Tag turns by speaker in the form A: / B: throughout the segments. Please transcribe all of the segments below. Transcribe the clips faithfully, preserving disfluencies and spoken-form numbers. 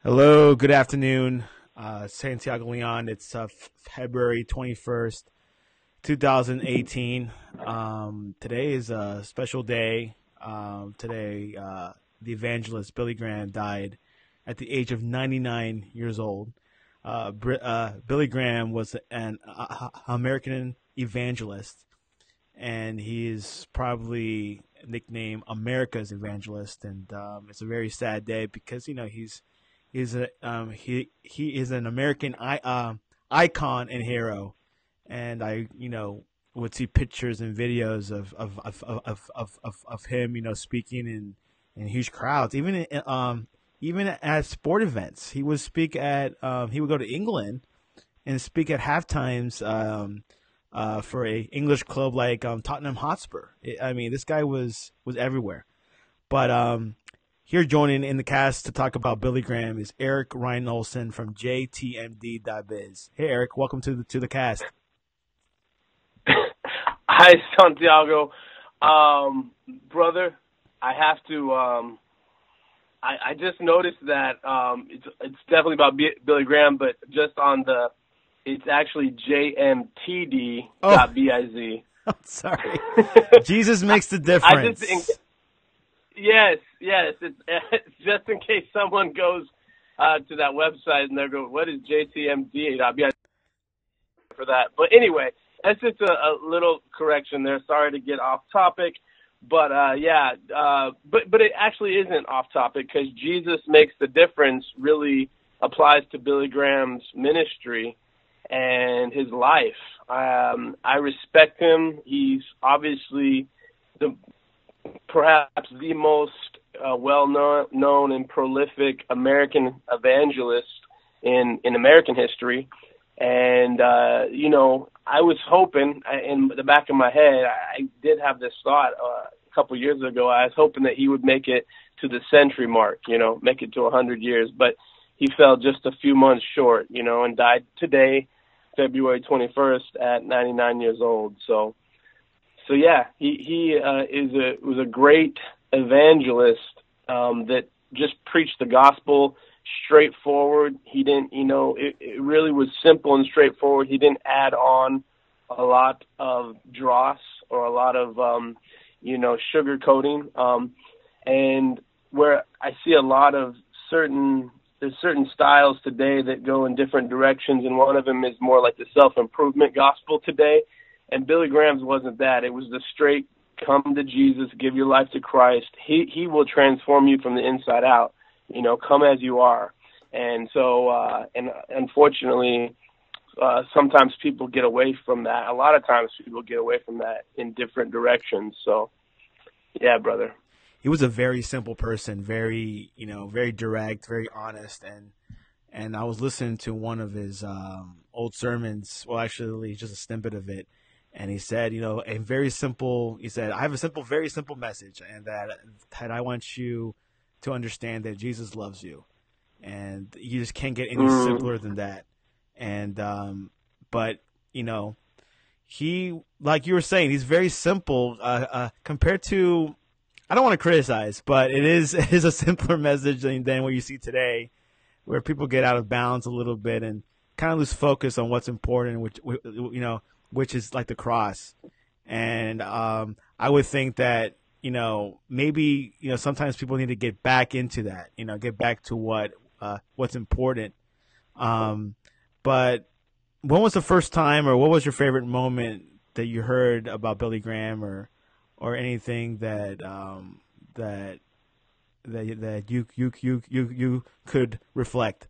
A: Hello, good afternoon, uh, Santiago Leon. It's uh, February twenty-first, twenty eighteen. Um, today is a special day. Um, today, uh, the evangelist Billy Graham died at the age of ninety-nine years old. Uh, Br- uh, Billy Graham was an uh, American evangelist, and he is probably nicknamed America's evangelist. And um, it's a very sad day because you know he's he's a um, he he is an American I, uh, icon and hero. And I you know would see pictures and videos of of of of of, of, of him you know speaking in in huge crowds, even in, um even at sport events. He would speak at um, he would go to England and speak at half times um, uh, for a English club like um, Tottenham Hotspur. I I mean, this guy was was everywhere. But um, here joining in the cast to talk about Billy Graham is Eric Ryan Olson from J T M D dot biz. Hey, Eric, welcome to the to the cast.
B: Hi, Santiago. Um, brother, I have to, um, I, I just noticed that um, it's, it's definitely about B- Billy Graham, but just on the, it's actually J M T D dot biz.
A: Oh, I'm sorry. Jesus makes the
B: I
A: difference.
B: just, in, yes, yes. It's, it's just in case someone goes uh, to that website and they're going, what is J T M D dot biz for that? But anyway, that's just a, a little correction there. Sorry to get off topic. But, uh, yeah, uh, but, but it actually isn't off topic because Jesus makes the difference really applies to Billy Graham's ministry and his life. Um, I respect him. He's obviously the perhaps the most uh, well-known known and prolific American evangelist in, in American history. And, uh, you know, I was hoping, in the back of my head, I did have this thought uh, a couple years ago. I was hoping that he would make it to the century mark, you know, make it to one hundred years. But he fell just a few months short, you know, and died today, February twenty-first, at ninety-nine years old. So, so yeah, he, he uh, is a was a great evangelist um, that just preached the gospel straightforward. He didn't, you know, it, it really was simple and straightforward. He didn't add on a lot of dross or a lot of, um, you know, sugar coating. Um, and where I see a lot of certain, there's certain styles today that go in different directions. And one of them is more like the self-improvement gospel today. And Billy Graham's wasn't that. It was the straight, come to Jesus, give your life to Christ. He, he will transform you from the inside out. You know, come as you are. And so, uh, and unfortunately, uh, sometimes people get away from that. A lot of times people get away from that in different directions. So, yeah, brother.
A: He was a very simple person, very, you know, very direct, very honest. And, and I was listening to one of his um, old sermons, well, actually just a snippet of it. And he said, you know, a very simple, he said, I have a simple, very simple message, and that, that I want you to understand that Jesus loves you, and you just can't get any
B: Mm.
A: simpler than that. And um, but you know, he, like you were saying, he's very simple uh, uh, compared to. I don't want to criticize, but it is it is a simpler message than, than what you see today, where people get out of bounds a little bit and kind of lose focus on what's important, which you know, which is like the cross. And um, I would think that, you know, maybe, you know, sometimes people need to get back into that, you know, get back to what uh, what's important. Um, but when was the first time, or what was your favorite moment that you heard about Billy Graham, or or anything that um, that that that you you you you you could reflect?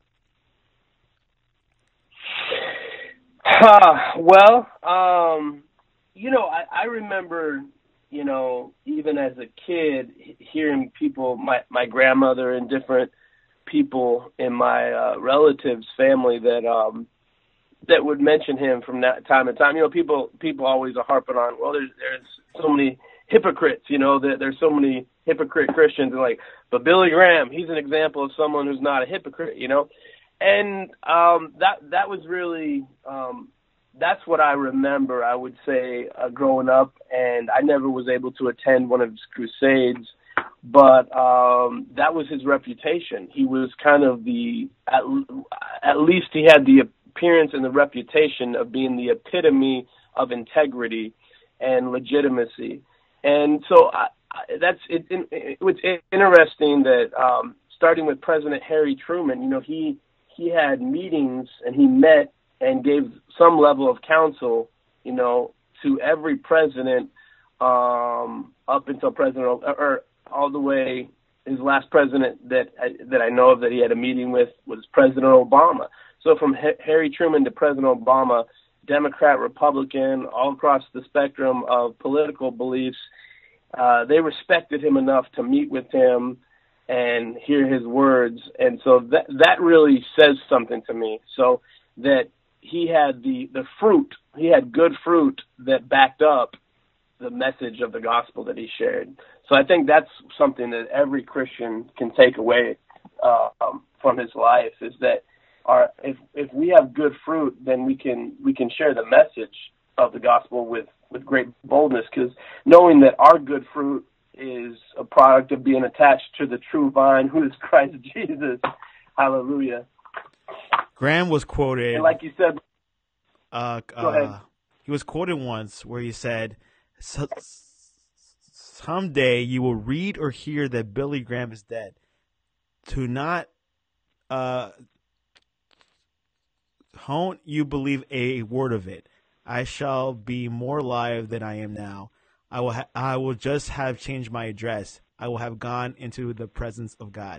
B: Uh, well, um, you know, I, I remember, you know, even as a kid, hearing people, my, my grandmother and different people in my uh, relatives' family that um, that would mention him from that time to time. You know, people people always are harping on, well, there's there's so many hypocrites, you know, that there's so many hypocrite Christians, and like, but Billy Graham, he's an example of someone who's not a hypocrite, you know. And um, that that was really um, that's what I remember. I would say uh, growing up, and I never was able to attend one of his crusades, but um, that was his reputation. He was kind of the, at, at least he had the appearance and the reputation of being the epitome of integrity and legitimacy. And so I, I, that's it, it, it's interesting that um, starting with President Harry Truman, you know, he he had meetings and he met and gave some level of counsel, you know, to every president um, up until President or, or all the way. His last president that I, that I know of that he had a meeting with was President Obama. So from H- Harry Truman to President Obama, Democrat, Republican, all across the spectrum of political beliefs, uh, they respected him enough to meet with him and hear his words. And so that that really says something to me. So that he had the, the fruit, he had good fruit that backed up the message of the gospel that he shared. So I think that's something that every Christian can take away uh, um, from his life, is that our, if if we have good fruit, then we can we can share the message of the gospel with, with great boldness, because knowing that our good fruit is a product of being attached to the true vine, who is Christ Jesus. Hallelujah.
A: Graham was quoted,
B: and like you said,
A: uh,
B: go ahead.
A: Uh, he was quoted once where he said, "Someday you will read or hear that Billy Graham is dead. To not uh, won't you believe a word of it? I shall be more alive than I am now. I will ha- I will just have changed my address. I will have gone into the presence of God."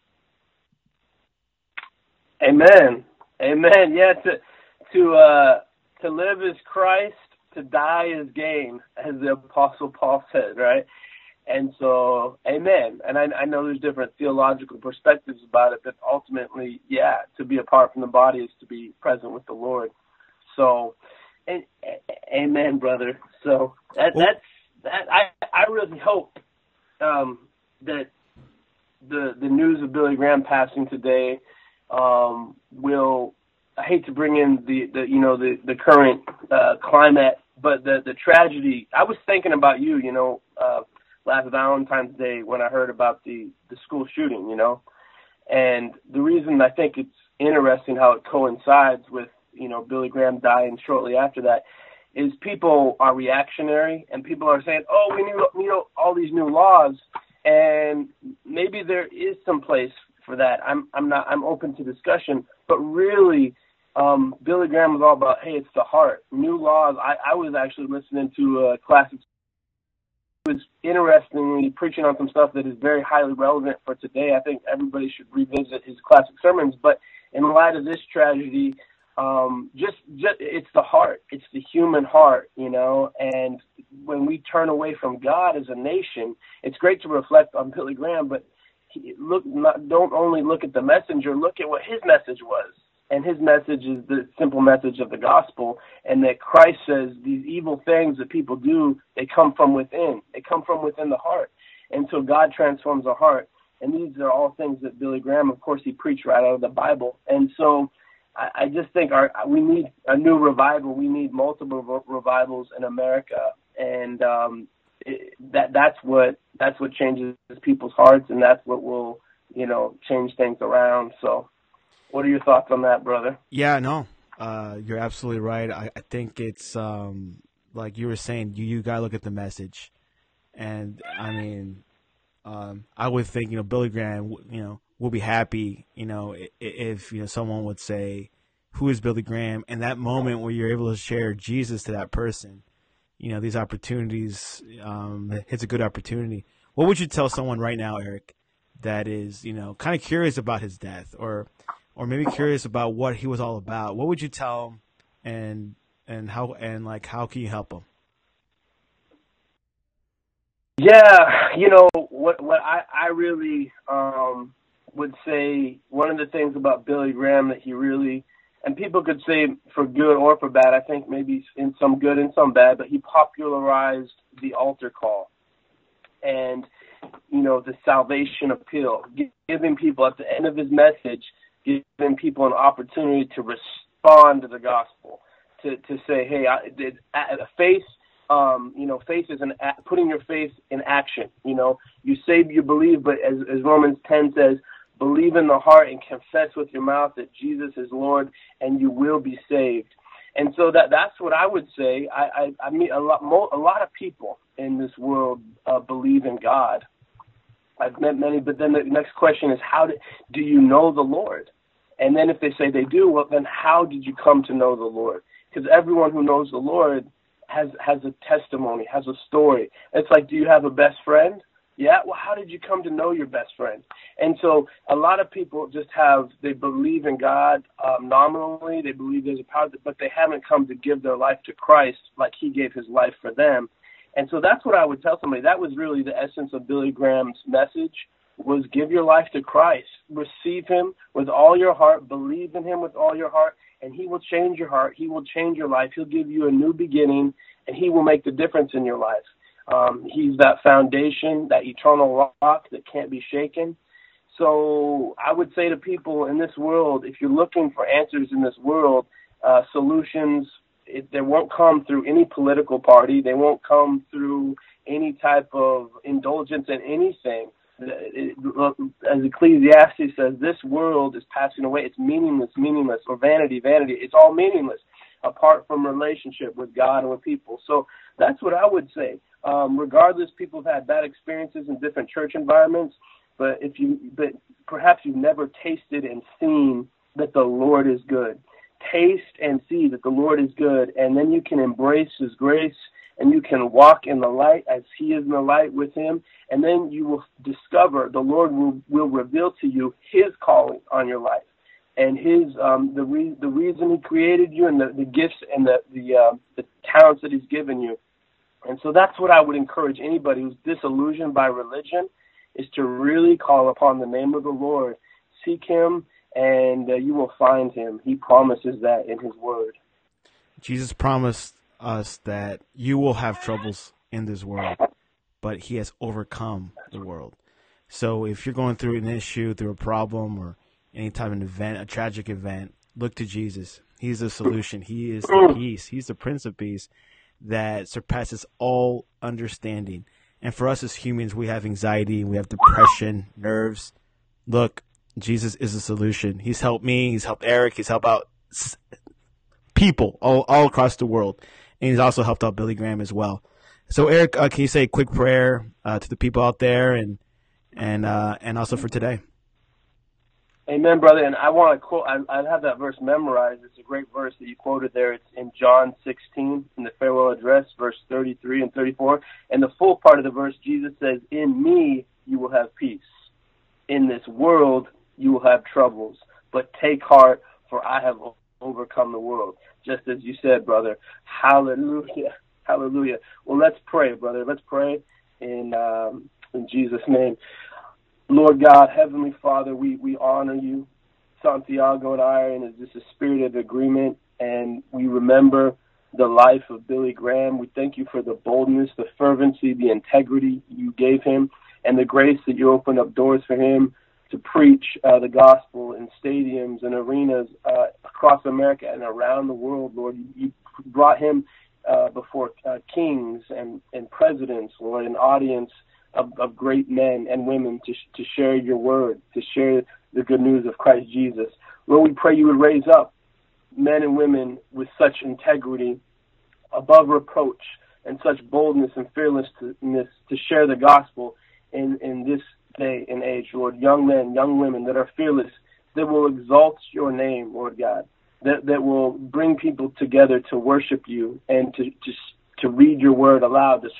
B: Amen. Amen. Yeah, to to uh, to live is Christ, to die is gain, as the Apostle Paul said, right? And so, amen. And I, I know there's different theological perspectives about it, but ultimately, yeah, to be apart from the body is to be present with the Lord. So, and, amen, brother. So that, that's that. I I really hope um, that the the news of Billy Graham passing today um, will. I hate to bring in the, the you know the the current uh, climate, but the the tragedy. I was thinking about you, you know, uh, last Valentine's Day when I heard about the the school shooting, you know, and the reason I think it's interesting how it coincides with, you know, Billy Graham dying shortly after that is people are reactionary and people are saying, oh, we need you know all these new laws, and maybe there is some place for that. I'm I'm not I'm open to discussion, but really. Um, Billy Graham was all about, hey, it's the heart. New laws. I, I was actually listening to a classic. He was interestingly preaching on some stuff that is very highly relevant for today. I think everybody should revisit his classic sermons. But in light of this tragedy, um, just, just it's the heart. It's the human heart, you know. And when we turn away from God as a nation, it's great to reflect on Billy Graham, but he, look, not, don't only look at the messenger. Look at what his message was. And his message is the simple message of the gospel, and that Christ says these evil things that people do, they come from within. They come from within the heart. And so God transforms our heart. And these are all things that Billy Graham, of course, he preached right out of the Bible. And so I, I just think our we need a new revival. We need multiple re- revivals in America. And um, it, that that's what that's what changes people's hearts, and that's what will, you know, change things around. So what are your thoughts on that, brother?
A: Yeah, no, uh, you're absolutely right. I, I think it's um, like you were saying, you, you got to look at the message. And, I mean, um, I would think, you know, Billy Graham, you know, will be happy, you know, if, if, you know, someone would say, who is Billy Graham? And that moment where you're able to share Jesus to that person, you know, these opportunities, um, it's a good opportunity. What would you tell someone right now, Eric, that is, you know, kind of curious about his death, or or maybe curious about what he was all about? What would you tell him, and and how and like how can you help him?
B: Yeah, you know what? What I I really um, would say, one of the things about Billy Graham that he really, and people could say for good or for bad. I think maybe in some good and some bad, but he popularized the altar call, and you know the salvation appeal, giving people at the end of his message, giving people an opportunity to respond to the gospel, to to say, hey, I did faith um, you know, faith is an a- putting your faith in action. You know, you say you believe, but as, as Romans ten says, believe in the heart and confess with your mouth that Jesus is Lord, and you will be saved. And so that that's what I would say. I, I, I mean, a lot, mo- a lot of people in this world uh, believe in God. I've met many, but then the next question is, how do, do you know the Lord? And then if they say they do, well, then how did you come to know the Lord? Because everyone who knows the Lord has has a testimony, has a story. It's like, do you have a best friend? Yeah, well, how did you come to know your best friend? And so a lot of people just have, they believe in God um, nominally, they believe there's a power, but they haven't come to give their life to Christ like he gave his life for them. And so that's what I would tell somebody. That was really the essence of Billy Graham's message, was give your life to Christ. Receive him with all your heart, believe in him with all your heart, and he will change your heart. He will change your life. He'll give you a new beginning, and he will make the difference in your life. Um, he's that foundation, that eternal rock that can't be shaken. So I would say to people in this world, if you're looking for answers in this world, uh, solutions, it, they won't come through any political party. They won't come through any type of indulgence in anything. It, it, as Ecclesiastes says, this world is passing away. It's meaningless, meaningless, or vanity, vanity. It's all meaningless apart from relationship with God and with people. So that's what I would say. Um, regardless, people have had bad experiences in different church environments, but if you, but perhaps you've never tasted and seen that the Lord is good. Taste and see that the Lord is good, and then you can embrace his grace, and you can walk in the light as he is in the light with him, and then you will discover, the Lord will, will reveal to you his calling on your life, and his um, the re- the reason he created you, and the, the gifts and the the, uh, the talents that he's given you. And so that's what I would encourage anybody who's disillusioned by religion, is to really call upon the name of the Lord. Seek him, and uh, you will find him. He promises that in his word.
A: Jesus promised us that you will have troubles in this world, but he has overcome the world. So if you're going through an issue, through a problem, or any type of event, a tragic event, look to Jesus. He's the solution. He is the peace. He's the Prince of Peace that surpasses all understanding. And for us as humans, we have anxiety, we have depression, nerves. Look, Jesus is a solution. He's helped me. He's helped Eric. He's helped out people all, all across the world. And he's also helped out Billy Graham as well. So, Eric, uh, can you say a quick prayer uh, to the people out there, and and uh, and also for today?
B: Amen, brother. And I want to quote, I, I have that verse memorized. It's a great verse that you quoted there. It's in John sixteen, in the farewell address, verse thirty-three and thirty-four. And the full part of the verse, Jesus says, in me you will have peace. In this world you will have troubles. But take heart, for I have overcome the world. Just as you said, brother. Hallelujah. Hallelujah. Well, let's pray, brother. Let's pray in um, in Jesus' name. Lord God, Heavenly Father, we, we honor you. Santiago and Iron is just a spirit of agreement, and we remember the life of Billy Graham. We thank you for the boldness, the fervency, the integrity you gave him, and the grace that you opened up doors for him to preach uh, the gospel in stadiums and arenas uh, across America and around the world, Lord. You, you brought him uh, before uh, kings and, and presidents, Lord, an audience Of, of great men and women to to share your word, to share the good news of Christ Jesus. Lord, we pray you would raise up men and women with such integrity, above reproach, and such boldness and fearlessness to share the gospel in, in this day and age, Lord. Young men, young women that are fearless, that will exalt your name, Lord God, that, that will bring people together to worship you and to, to, to read your word aloud, to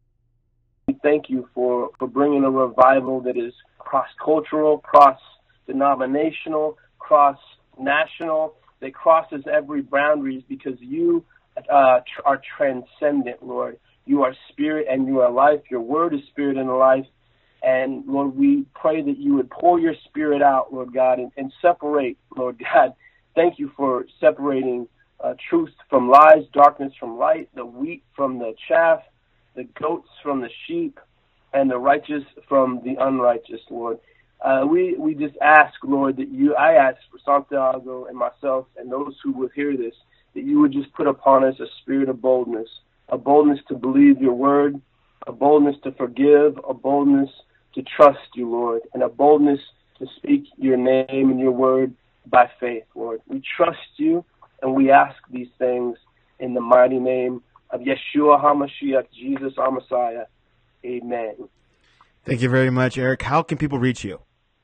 B: We thank you for, for bringing a revival that is cross-cultural, cross-denominational, cross-national, that crosses every boundaries, because you uh, tr- are transcendent, Lord. You are spirit and you are life. Your word is spirit and life. And, Lord, we pray that you would pour your spirit out, Lord God, and, and separate, Lord God. Thank you for separating uh, truth from lies, darkness from light, the wheat from the chaff, the goats from the sheep, and the righteous from the unrighteous, Lord. Uh, we, we just ask, Lord, that you, I ask for Santiago and myself and those who will hear this, that you would just put upon us a spirit of boldness, a boldness to believe your word, a boldness to forgive, a boldness to trust you, Lord, and a boldness to speak your name and your word by faith, Lord. We trust you, and we ask these things in the mighty name of Yeshua HaMashiach, Jesus our Messiah. Amen.
A: Thank you very much, Eric. How can people reach you?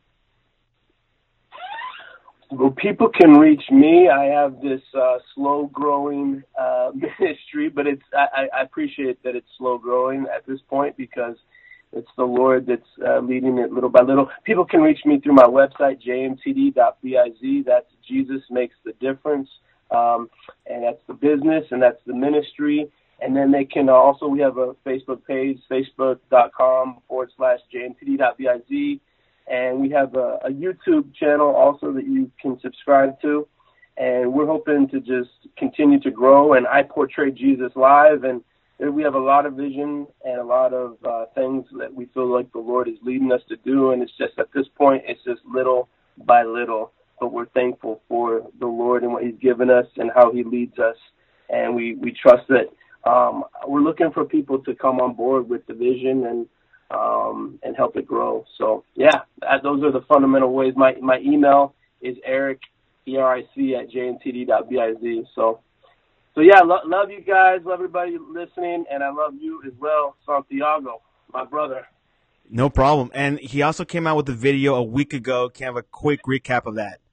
B: Well, people can reach me. I have this uh, slow-growing uh, ministry, but it's I, I appreciate that it's slow-growing at this point because it's the Lord that's uh, leading it little by little. People can reach me through my website, j m t d dot biz. That's Jesus Makes the Difference, um, and that's the business, and that's the ministry. And then they can also, we have a Facebook page, facebook.com forward slash jmtd.biz. And we have a, a YouTube channel also that you can subscribe to. And we're hoping to just continue to grow. And I portray Jesus live. And we have a lot of vision and a lot of uh, things that we feel like the Lord is leading us to do. And it's just at this point, it's just little by little. But we're thankful for the Lord and what he's given us and how he leads us. And we, we trust that um, we're looking for people to come on board with the vision and Um, and help it grow. So, yeah, that, those are the fundamental ways. My my email is Eric, E R I C, at j m t d dot biz. So, so yeah, lo- love you guys. Love everybody listening. And I love you as well, Santiago, my brother.
A: No problem. And he also came out with a video a week ago. Can I have a quick recap of that?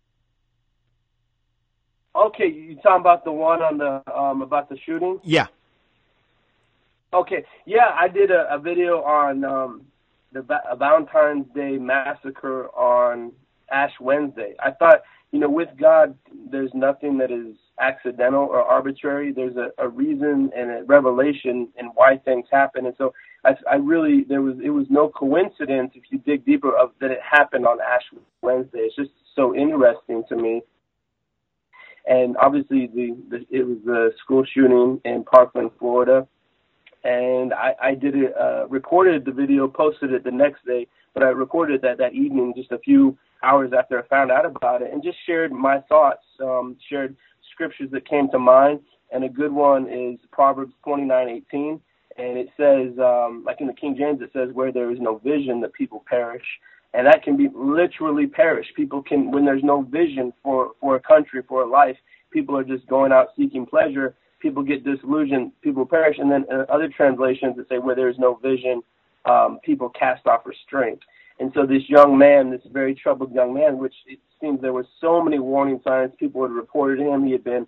B: Okay, you talking about the one on the um, about the shooting?
A: Yeah.
B: Okay, yeah, I did a, a video on um, the Va- Valentine's Day massacre on Ash Wednesday. I thought, you know, with God, there's nothing that is accidental or arbitrary. There's a, a reason and a revelation in why things happen. And so I, I really, there was, it was no coincidence, if you dig deeper, of that it happened on Ash Wednesday. It's just so interesting to me. And obviously, the, the it was the school shooting in Parkland, Florida. And I, I did it, uh, recorded the video, posted it the next day, but I recorded that that evening, just a few hours after I found out about it, and just shared my thoughts, um, shared scriptures that came to mind. And a good one is Proverbs twenty-nine eighteen, and it says, um, like in the King James, it says, where there is no vision, the people perish. And that can be literally perish. People can, when there's no vision for, for a country, for a life, people are just going out seeking pleasure. People get disillusioned, people perish. And then uh, other translations that say where there is no vision, um, people cast off restraint. And so this young man, this very troubled young man, which it seems there were so many warning signs, people had reported him. He had been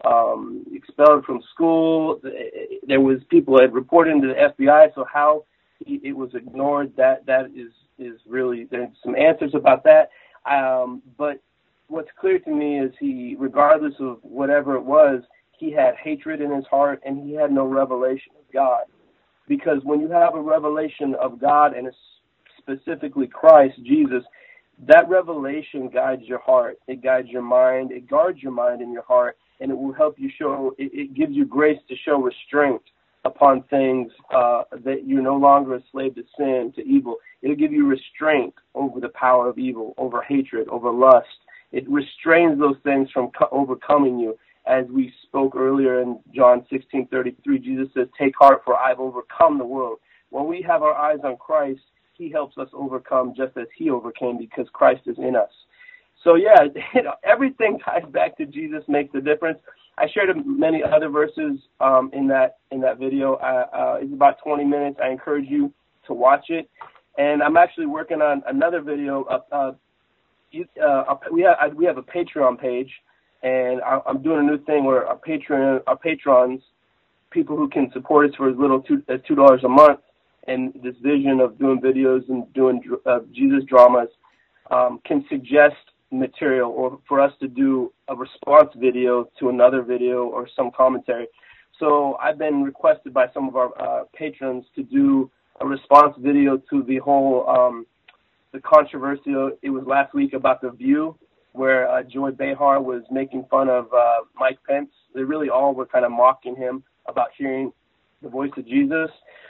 B: um, expelled from school. There was people had reported him to the F B I. So how he, it was ignored, that that is, is really, there's some answers about that. Um, but what's clear to me is he, regardless of whatever it was, he had hatred in his heart, and he had no revelation of God. Because when you have a revelation of God, and specifically Christ, Jesus, that revelation guides your heart. It guides your mind. It guards your mind and your heart, and it will help you show, it, it gives you grace to show restraint upon things uh, that you're no longer a slave to sin, to evil. It'll give you restraint over the power of evil, over hatred, over lust. It restrains those things from co- overcoming you. As we spoke earlier in John sixteen thirty-three, Jesus says, take heart, for I've overcome the world. When we have our eyes on Christ, he helps us overcome just as he overcame, because Christ is in us. So, yeah, you know, everything ties back to Jesus Makes a Difference. I shared many other verses um, in that in that video. Uh, uh, it's about twenty minutes. I encourage you to watch it. And I'm actually working on another video. Uh, uh, you, uh, we have we have a Patreon page. And I'm doing a new thing where our patron, our patrons, people who can support us for as little two, as two dollars a month, and this vision of doing videos and doing uh, Jesus dramas, um, can suggest material, or for us to do a response video to another video or some commentary. So I've been requested by some of our uh, patrons to do a response video to the whole um, the controversy. It was last week about The View, where uh, Joy Behar was making fun of uh, Mike Pence. They really all were kind of mocking him about hearing the voice of Jesus.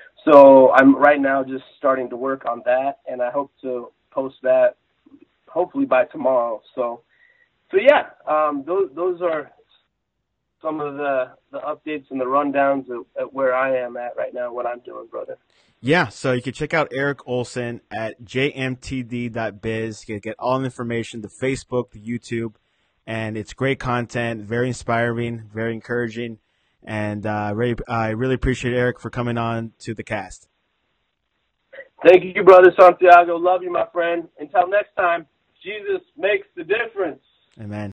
B: So I'm right now just starting to work on that, and I hope to post that hopefully by tomorrow. So, so yeah, um, those those are some of the, the updates and the rundowns at, at where I am at right now, what I'm doing, brother.
A: Yeah, so you can check out Eric Olson at j m t d dot biz. You can get all the information, the Facebook, the YouTube, and it's great content, very inspiring, very encouraging, and uh, really, I really appreciate Eric for coming on to the cast.
B: Thank you, Brother Santiago. Love you, my friend. Until next time, Jesus makes the difference.
A: Amen.